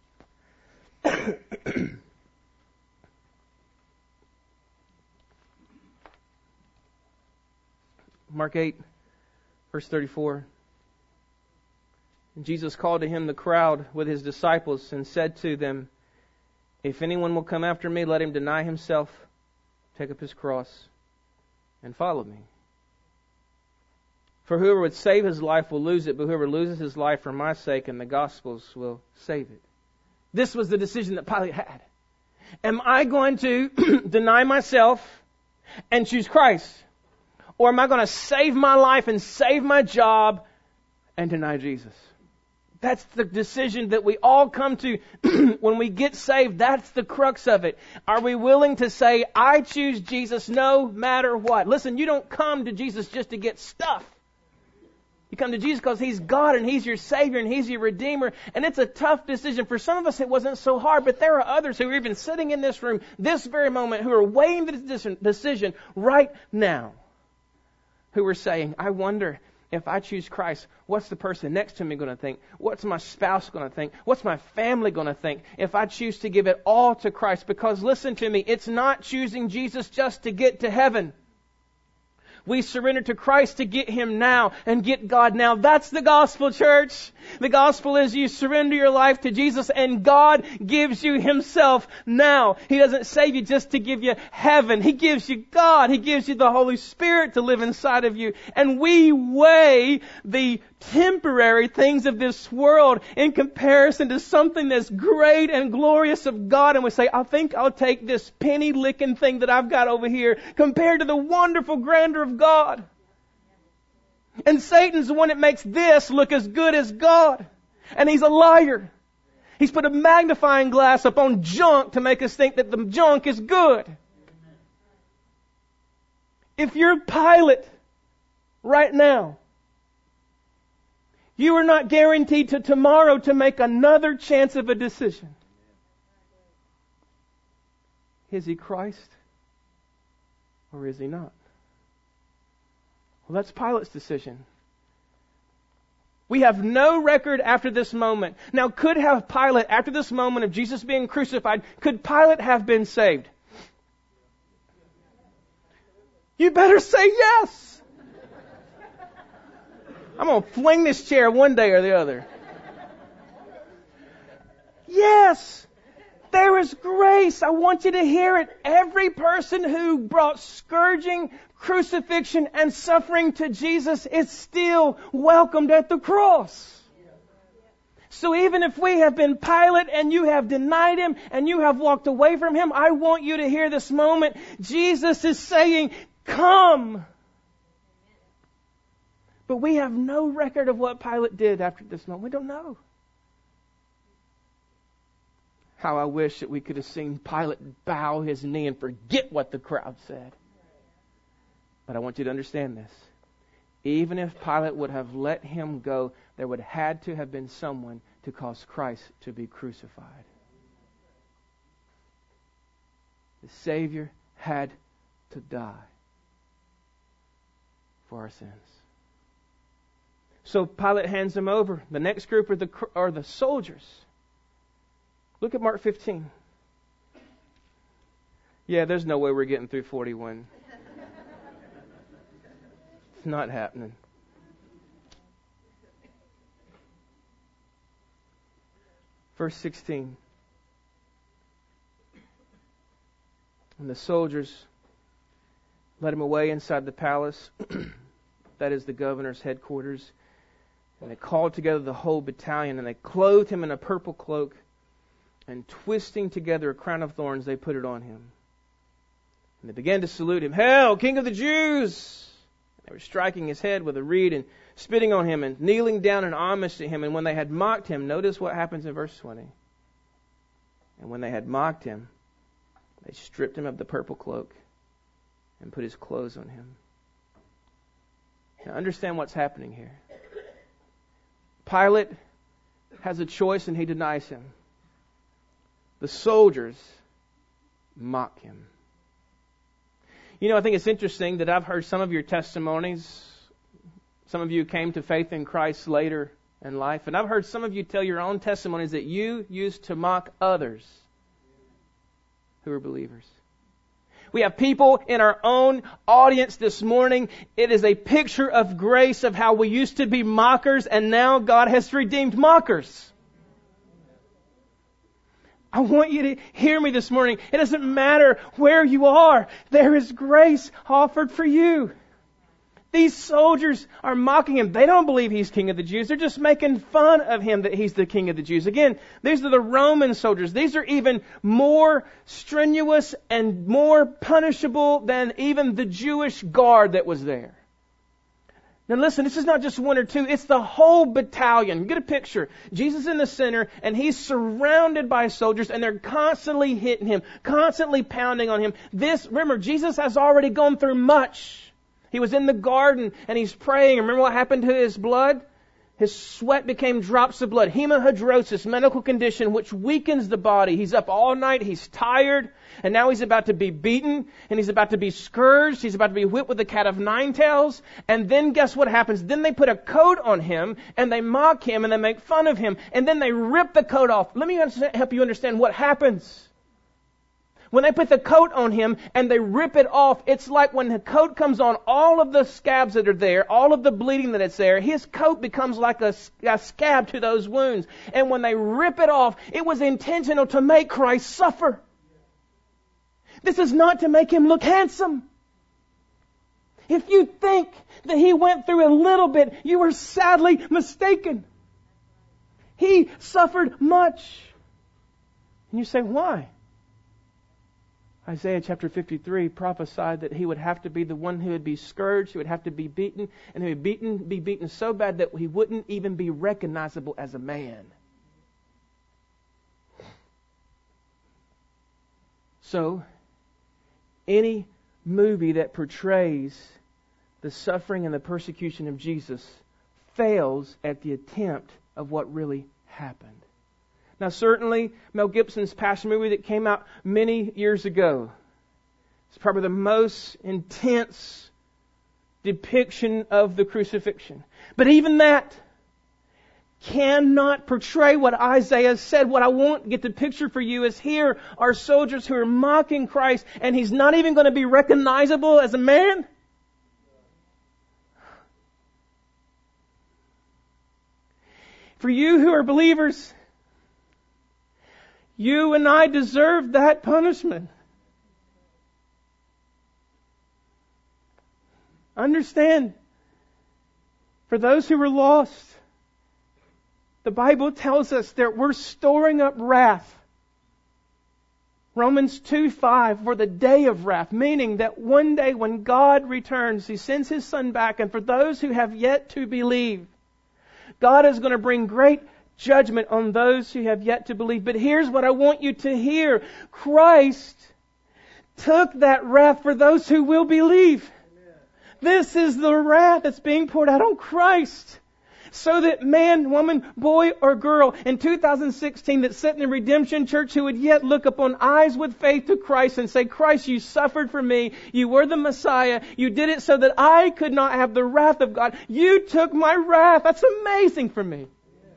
Mark 8, verse 34. And Jesus called to him the crowd with his disciples and said to them, if anyone will come after me, let him deny himself, take up his cross, and follow me. For whoever would save his life will lose it, but whoever loses his life for my sake and the gospel's will save it. This was the decision that Pilate had. Am I going to deny myself and choose Christ? Or am I going to save my life and save my job and deny Jesus? That's the decision that we all come to when we get saved. That's the crux of it. Are we willing to say, I choose Jesus no matter what? Listen, you don't come to Jesus just to get stuff. You come to Jesus because He's God and He's your Savior and He's your Redeemer. And it's a tough decision. For some of us it wasn't so hard, but there are others who are even sitting in this room this very moment who are weighing the decision right now. Who are saying, I wonder if I choose Christ, what's the person next to me going to think? What's my spouse going to think? What's my family going to think if I choose to give it all to Christ? Because listen to me, it's not choosing Jesus just to get to heaven. We surrender to Christ to get Him now and get God now. That's the gospel, church. The gospel is you surrender your life to Jesus and God gives you Himself now. He doesn't save you just to give you heaven. He gives you God. He gives you the Holy Spirit to live inside of you. And we weigh the temporary things of this world in comparison to something that's great and glorious of God. And we say, I think I'll take this penny licking thing that I've got over here compared to the wonderful grandeur of God. And Satan's the one that makes this look as good as God. And he's a liar. He's put a magnifying glass upon junk to make us think that the junk is good. If you're Pilate right now, you are not guaranteed to tomorrow to make another chance of a decision. Is He Christ or is He not? Well, that's Pilate's decision. We have no record after this moment. Now, could have Pilate, after this moment of Jesus being crucified, could Pilate have been saved? You better say yes. I'm going to fling this chair one day or the other. Yes, there is grace. I want you to hear it. Every person who brought scourging, crucifixion, and suffering to Jesus is still welcomed at the cross. So even if we have been Pilate and you have denied Him and you have walked away from Him, I want you to hear this moment. Jesus is saying, come. But we have no record of what Pilate did after this moment. We don't know. How I wish that we could have seen Pilate bow his knee and forget what the crowd said. But I want you to understand this. Even if Pilate would have let him go, there would have had to have been someone to cause Christ to be crucified. The Savior had to die for our sins. So Pilate hands him over. The next group are the soldiers. Look at Mark 15. Yeah, there's no way we're getting through 41. It's not happening. Verse 16. And the soldiers led him away inside the palace. That is the governor's headquarters. And they called together the whole battalion, and they clothed him in a purple cloak, and twisting together a crown of thorns, they put it on him. And they began to salute him, "Hail, King of the Jews!" They were striking his head with a reed and spitting on him and kneeling down in homage to him. And when they had mocked him, notice what happens in verse 20. And when they had mocked him, they stripped him of the purple cloak and put his clothes on him. Now understand what's happening here. Pilate has a choice and he denies him. The soldiers mock him. You know, I think it's interesting that I've heard some of your testimonies. Some of you came to faith in Christ later in life. And I've heard some of you tell your own testimonies that you used to mock others who are believers. We have people in our own audience this morning. It is a picture of grace of how we used to be mockers and now God has redeemed mockers. I want you to hear me this morning. It doesn't matter where you are. There is grace offered for you. These soldiers are mocking him. They don't believe he's king of the Jews. They're just making fun of him that he's the king of the Jews. Again, these are the Roman soldiers. These are even more strenuous and more punishable than even the Jewish guard that was there. Now listen, this is not just one or two. It's the whole battalion. Get a picture. Jesus in the center, and he's surrounded by soldiers, and they're constantly hitting him, constantly pounding on him. Remember, Jesus has already gone through much. He was in the garden, and he's praying. Remember what happened to his blood? His sweat became drops of blood. Hemohydrosis, medical condition which weakens the body. He's up all night. He's tired. And now he's about to be beaten. And he's about to be scourged. He's about to be whipped with a cat of nine tails. And then guess what happens? Then they put a coat on him. And they mock him. And they make fun of him. And then they rip the coat off. Let me help you understand what happens. When they put the coat on him and they rip it off, it's like when the coat comes on, all of the scabs that are there, all of the bleeding that is there, his coat becomes like a scab to those wounds. And when they rip it off, it was intentional to make Christ suffer. This is not to make him look handsome. If you think that he went through a little bit, you are sadly mistaken. He suffered much. And you say, why? Isaiah chapter 53 prophesied that he would have to be the one who would be scourged, he would have to be beaten, and he would be beaten so bad that he wouldn't even be recognizable as a man. So, any movie that portrays the suffering and the persecution of Jesus fails at the attempt of what really happened. Now certainly, Mel Gibson's Passion movie that came out many years ago is probably the most intense depiction of the crucifixion. But even that cannot portray what Isaiah said. What I want to get the picture for you is here are soldiers who are mocking Christ, and he's not even going to be recognizable as a man. For you who are believers, you and I deserve that punishment. Understand, for those who are lost, the Bible tells us that we're storing up wrath. Romans 2:5, for the day of wrath, meaning that one day when God returns, He sends His Son back, and for those who have yet to believe, God is going to bring great judgment on those who have yet to believe. But here's what I want you to hear. Christ took that wrath for those who will believe. Amen. This is the wrath that's being poured out on Christ. So that man, woman, boy, or girl in 2016 that sit in the Redemption Church who would yet look upon eyes with faith to Christ and say, Christ, you suffered for me. You were the Messiah. You did it so that I could not have the wrath of God. You took my wrath. That's amazing for me.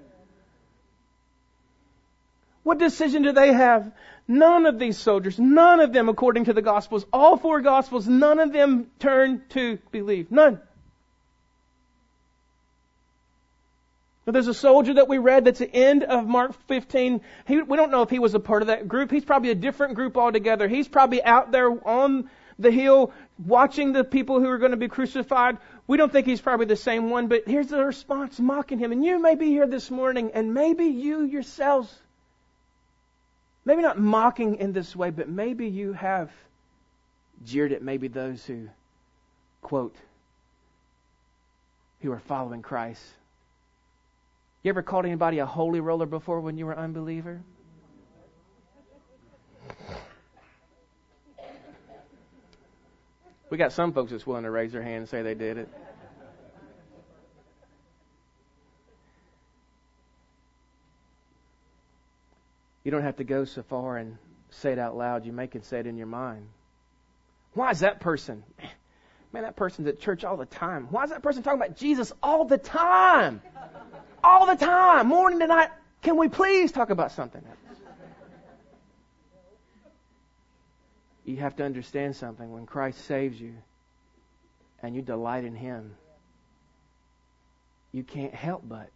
What decision do they have? None of these soldiers, none of them according to the Gospels, all four Gospels, none of them turn to believe. None. But there's a soldier that we read that's the end of Mark 15. We don't know if he was a part of that group. He's probably a different group altogether. He's probably out there on the hill watching the people who are going to be crucified. We don't think he's probably the same one, but here's the response mocking him. And you may be here this morning, and maybe you yourselves, maybe not mocking in this way, but maybe you have jeered at maybe those who, quote, who are following Christ. You ever called anybody a holy roller before when you were an unbeliever? We got some folks that's willing to raise their hand and say they did it. You don't have to go so far and say it out loud. You can say it in your mind. Why is that person? Man, that person's at church all the time. Why is that person talking about Jesus all the time? All the time. Morning to night. Can we please talk about something else? You have to understand something. When Christ saves you and you delight in Him, you can't help but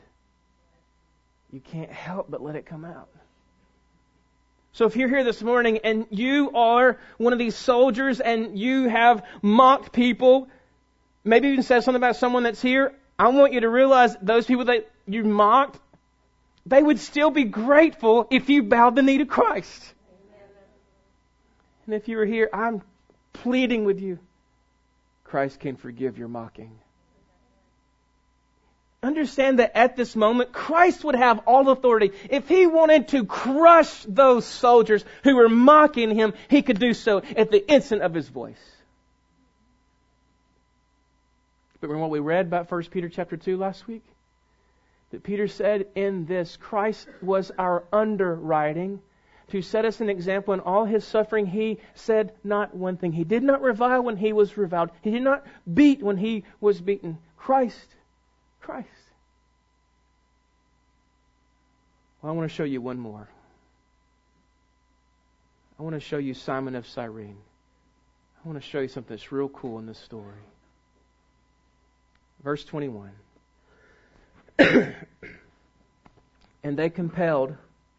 let it come out. So if you're here this morning and you are one of these soldiers and you have mocked people, maybe even said something about someone that's here, I want you to realize those people that you mocked, they would still be grateful if you bowed the knee to Christ. And if you were here, I'm pleading with you. Christ can forgive your mocking. Understand that at this moment, Christ would have all authority. If He wanted to crush those soldiers who were mocking Him, He could do so at the instant of His voice. But remember what we read about 1 Peter chapter 2 last week? That Peter said in this, Christ was our underwriting to set us an example in all His suffering. He said not one thing. He did not revile when He was reviled. He did not beat when He was beaten. Christ. Well, I want to show you one more. I want to show you Simon of Cyrene. I want to show you something that's real cool in this story. Verse 21. And they compelled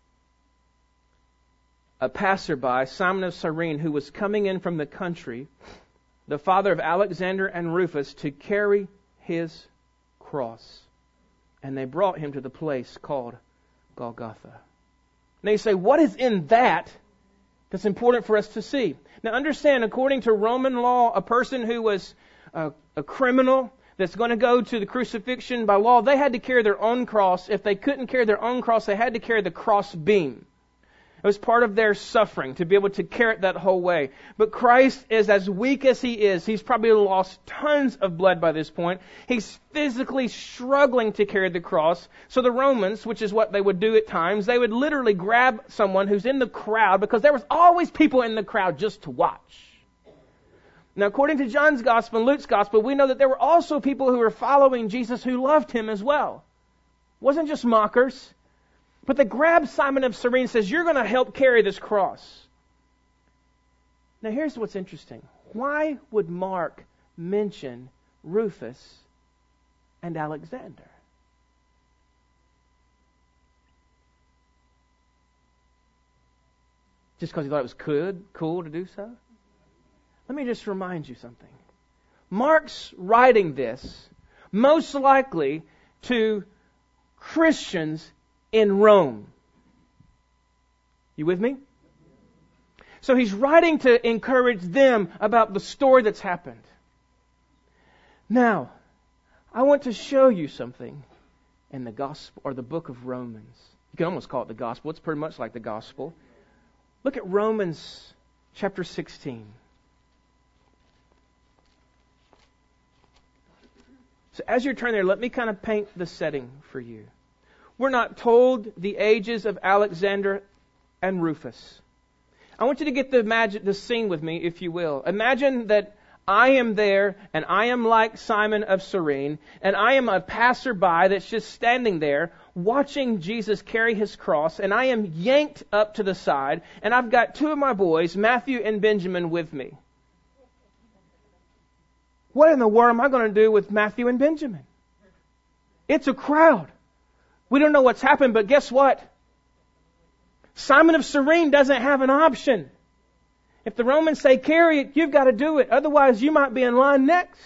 a passerby, Simon of Cyrene, who was coming in from the country, the father of Alexander and Rufus, to carry his cross. And they brought him to the place called Golgotha. Now you say, what is in that that's important for us to see? Now understand, according to Roman law, a person who was a criminal that's going to go to the crucifixion by law, they had to carry their own cross. If they couldn't carry their own cross, they had to carry the cross beam. It was part of their suffering to be able to carry it that whole way. But Christ is as weak as He is. He's probably lost tons of blood by this point. He's physically struggling to carry the cross. So the Romans, which is what they would do at times, they would literally grab someone who's in the crowd, because there was always people in the crowd just to watch. Now, according to John's Gospel and Luke's Gospel, we know that there were also people who were following Jesus who loved Him as well. It wasn't just mockers. But they grab Simon of Cyrene and says, you're going to help carry this cross. Now here's what's interesting. Why would Mark mention Rufus and Alexander? Just because he thought it was cool to do so? Let me just remind you something. Mark's writing this most likely to Christians in Rome. You with me? So he's writing to encourage them about the story that's happened. Now, I want to show you something in the Gospel, or the book of Romans. You can almost call it the Gospel. It's pretty much like the Gospel. Look at Romans chapter 16. So as you're turning there, let me kind of paint the setting for you. We're not told the ages of Alexander and Rufus. I want you to get the scene with me, if you will. Imagine that I am there, and I am like Simon of Cyrene, and I am a passerby that's just standing there watching Jesus carry His cross, and I am yanked up to the side, and I've got two of my boys, Matthew and Benjamin, with me. What in the world am I going to do with Matthew and Benjamin? It's a crowd. We don't know what's happened, but guess what? Simon of Cyrene doesn't have an option. If the Romans say carry it, you've got to do it. Otherwise, you might be in line next.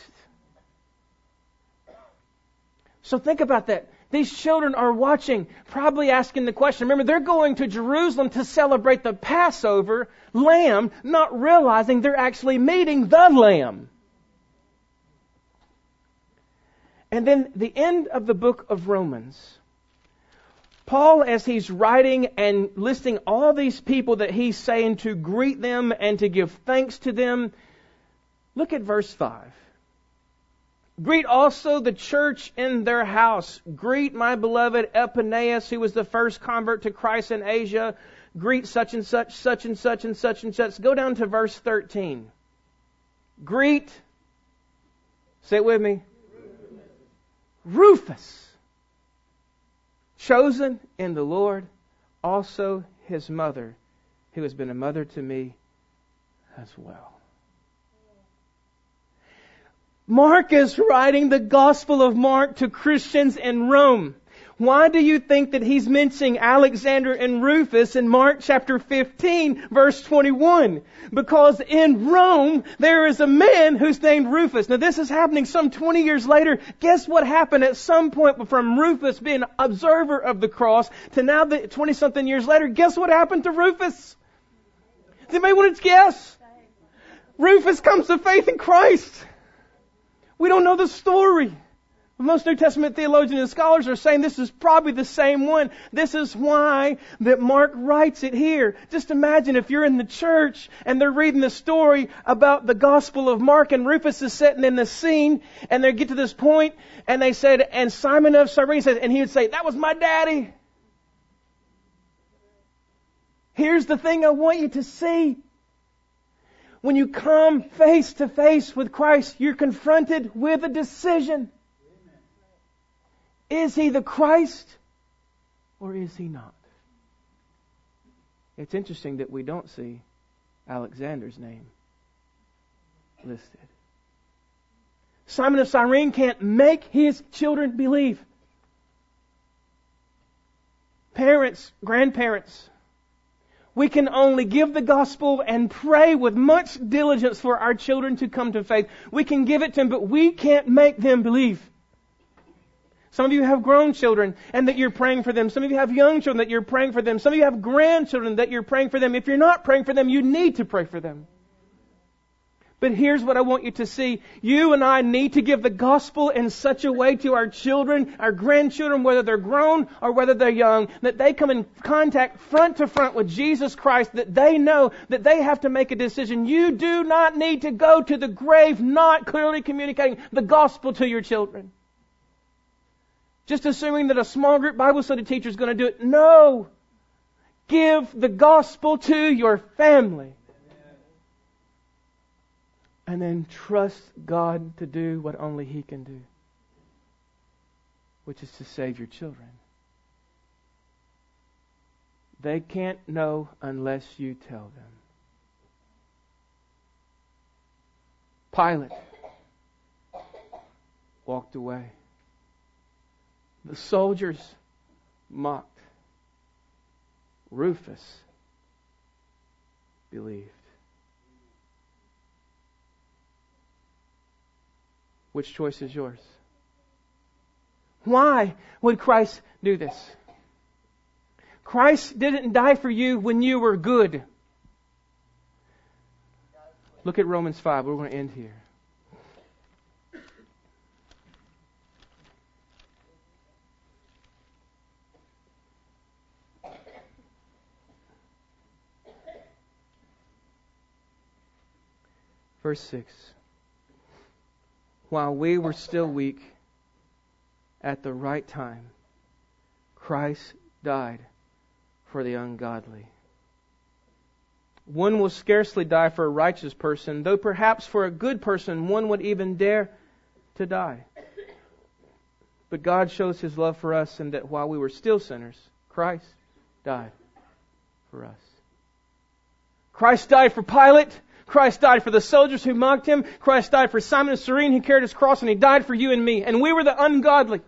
So think about that. These children are watching, probably asking the question. Remember, they're going to Jerusalem to celebrate the Passover lamb, not realizing they're actually meeting the lamb. And then the end of the book of Romans, Paul, as he's writing and listing all these people that he's saying to greet them and to give thanks to them, look at verse 5. Greet also the church in their house. Greet my beloved Epaeneus, who was the first convert to Christ in Asia. Greet such and such, such and such and such and such. Go down to verse 13. Greet, say it with me, Rufus, chosen in the Lord, also his mother, who has been a mother to me as well. Mark is writing the Gospel of Mark to Christians in Rome. Why do you think that he's mentioning Alexander and Rufus in Mark chapter 15, verse 21? Because in Rome, there is a man who's named Rufus. Now this is happening some 20 years later. Guess what happened at some point from Rufus being an observer of the cross to now 20-something years later? Guess what happened to Rufus? Does anybody want to guess? Rufus comes to faith in Christ. We don't know the story. Most New Testament theologians and scholars are saying this is probably the same one. This is why that Mark writes it here. Just imagine if you're in the church and they're reading the story about the Gospel of Mark and Rufus is sitting in the scene and they get to this point and they said, and Simon of Cyrene said, and he would say, that was my daddy. Here's the thing I want you to see. When you come face to face with Christ, you're confronted with a decision. Is he the Christ or is he not? It's interesting that we don't see Alexander's name listed. Simon of Cyrene can't make his children believe. Parents, grandparents, we can only give the gospel and pray with much diligence for our children to come to faith. We can give it to them, but we can't make them believe. Some of you have grown children and that you're praying for them. Some of you have young children that you're praying for them. Some of you have grandchildren that you're praying for them. If you're not praying for them, you need to pray for them. But here's what I want you to see. You and I need to give the gospel in such a way to our children, our grandchildren, whether they're grown or whether they're young, that they come in contact front to front with Jesus Christ, that they know that they have to make a decision. You do not need to go to the grave not clearly communicating the gospel to your children. Just assuming that a small group Bible study teacher is going to do it. No. Give the gospel to your family. And then trust God to do what only He can do, which is to save your children. They can't know unless you tell them. Pilate walked away. The soldiers mocked. Rufus believed. Which choice is yours? Why would Christ do this? Christ didn't die for you when you were good. Look at Romans 5. We're going to end here. Verse 6. While we were still weak, at the right time, Christ died for the ungodly. One will scarcely die for a righteous person, though perhaps for a good person one would even dare to die. But God shows His love for us in that while we were still sinners, Christ died for us. Christ died for Pilate. Christ died for the soldiers who mocked Him. Christ died for Simon of Cyrene who carried His cross, and He died for you and me. And we were the ungodly.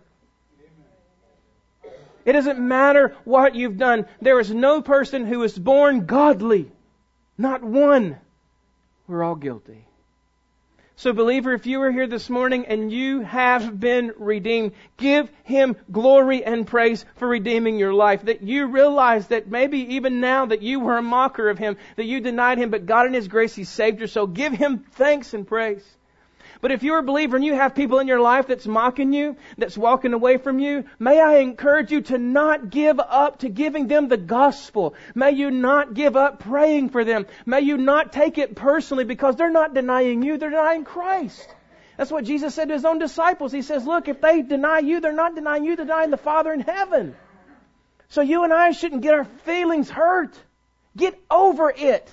It doesn't matter what you've done. There is no person who is born godly. Not one. We're all guilty. So believer, if you are here this morning and you have been redeemed, give Him glory and praise for redeeming your life. That you realize that maybe even now that you were a mocker of Him, that you denied Him, but God in His grace, He saved your soul. Give Him thanks and praise. But if you're a believer and you have people in your life that's mocking you, that's walking away from you, may I encourage you to not give up to giving them the gospel. May you not give up praying for them. May you not take it personally, because they're not denying you, they're denying Christ. That's what Jesus said to His own disciples. He says, look, if they deny you, they're not denying you, they're denying the Father in heaven. So you and I shouldn't get our feelings hurt. Get over it.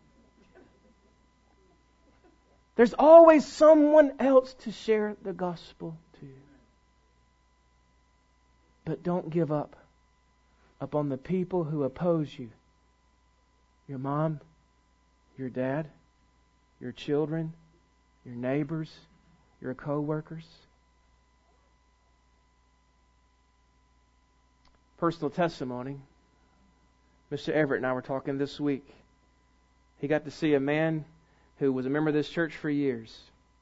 There's always someone else to share the gospel to. But don't give up upon the people who oppose you. Your mom, your dad, your children, your neighbors, your co-workers. Personal testimony. Mr. Everett and I were talking this week. He got to see a man who was a member of this church for years.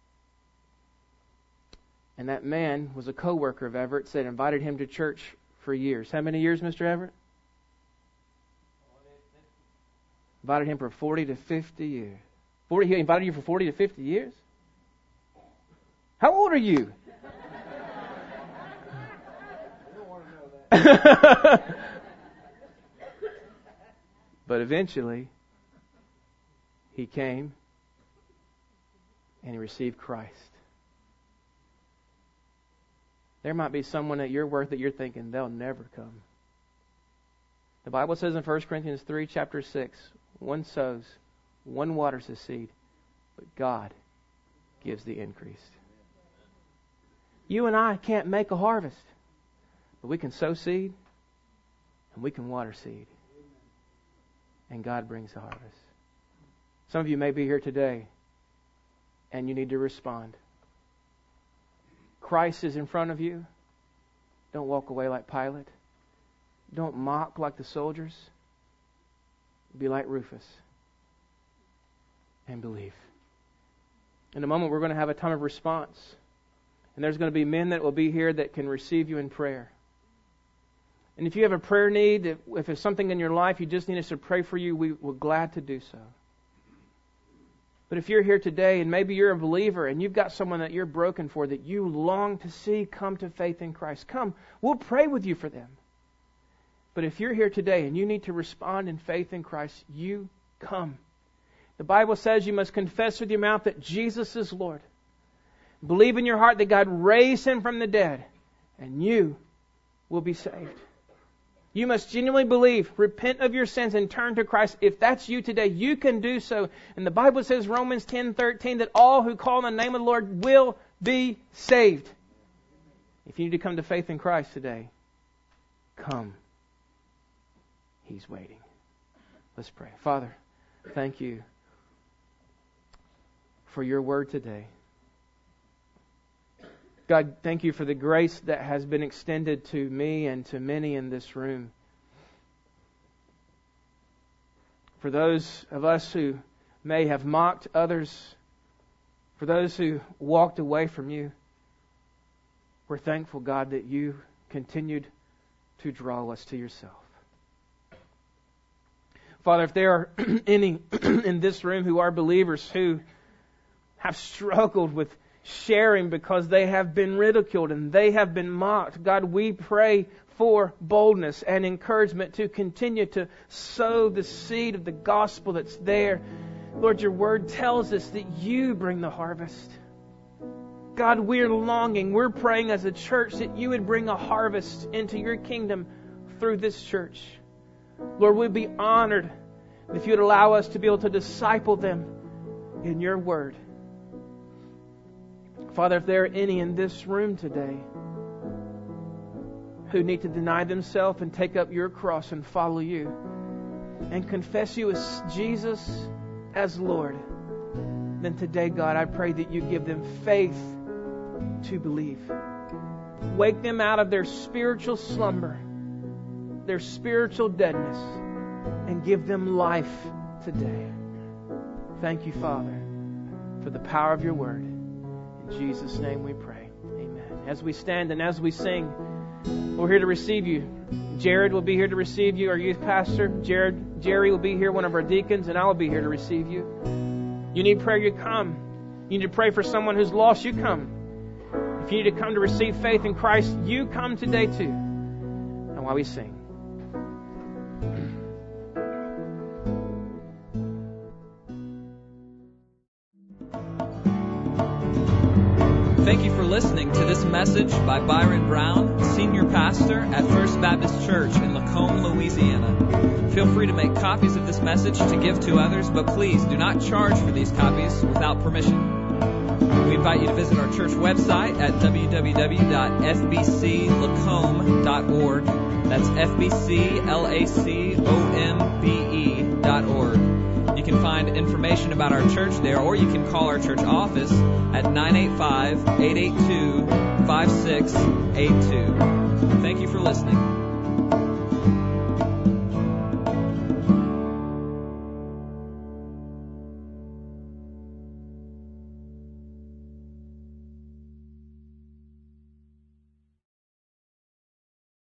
And that man was a co-worker of Everett's that invited him to church for years. How many years, Mr. Everett? Invited him for 40 to 50 years. He invited you for 40 to 50 years? How old are you? But eventually, he came and he received Christ. There might be someone at your work that you're thinking they'll never come. The Bible says in 1 Corinthians 3, chapter 6, one sows, one waters the seed, but God gives the increase. You and I can't make a harvest, but we can sow seed and we can water seed. And God brings the harvest. Some of you may be here today and you need to respond. Christ is in front of you. Don't walk away like Pilate. Don't mock like the soldiers. Be like Rufus and believe. In a moment we're going to have a time of response. And there's going to be men that will be here that can receive you in prayer. And if you have a prayer need, if there's something in your life you just need us to pray for you, we're glad to do so. But if you're here today and maybe you're a believer and you've got someone that you're broken for, that you long to see come to faith in Christ, come, we'll pray with you for them. But if you're here today and you need to respond in faith in Christ, you come. The Bible says you must confess with your mouth that Jesus is Lord. Believe in your heart that God raised Him from the dead, and you will be saved. You must genuinely believe, repent of your sins, and turn to Christ. If that's you today, you can do so. And the Bible says, Romans 10:13, that all who call on the name of the Lord will be saved. If you need to come to faith in Christ today, come. He's waiting. Let's pray. Father, thank you for your word today. God, thank you for the grace that has been extended to me and to many in this room. For those of us who may have mocked others, for those who walked away from you, we're thankful, God, that you continued to draw us to yourself. Father, if there are any in this room who are believers who have struggled with sharing because they have been ridiculed and they have been mocked, God, we pray for boldness and encouragement to continue to sow the seed of the gospel that's there. Lord, your word tells us that you bring the harvest. God, we're longing, we're praying as a church that you would bring a harvest into your kingdom through this church. Lord, we'd be honored if you'd allow us to be able to disciple them in your word. Father, if there are any in this room today who need to deny themselves and take up your cross and follow you and confess you as Jesus as Lord, then today, God, I pray that you give them faith to believe. Wake them out of their spiritual slumber, their spiritual deadness, and give them life today. Thank you, Father, for the power of your word. In Jesus' name we pray. Amen. As we stand and as we sing, we're here to receive you. Jared will be here to receive you, our youth pastor. Jerry will be here, one of our deacons, and I will be here to receive you. You need prayer, you come. You need to pray for someone who's lost, you come. If you need to come to receive faith in Christ, you come today too. And while we sing. Thank you for listening to this message by Byron Brown, Senior Pastor at First Baptist Church in Lacombe, Louisiana. Feel free to make copies of this message to give to others, but please do not charge for these copies without permission. We invite you to visit our church website at www.fbclacombe.org. That's FBCLACOMBE.org. You can find information about our church there, or you can call our church office at 985-882-5682. Thank you for listening.